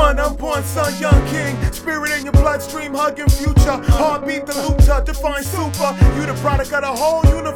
one, unborn son, young king. Spirit in your bloodstream, hugging future. Heartbeat the looter, define super. You the product of the whole universe.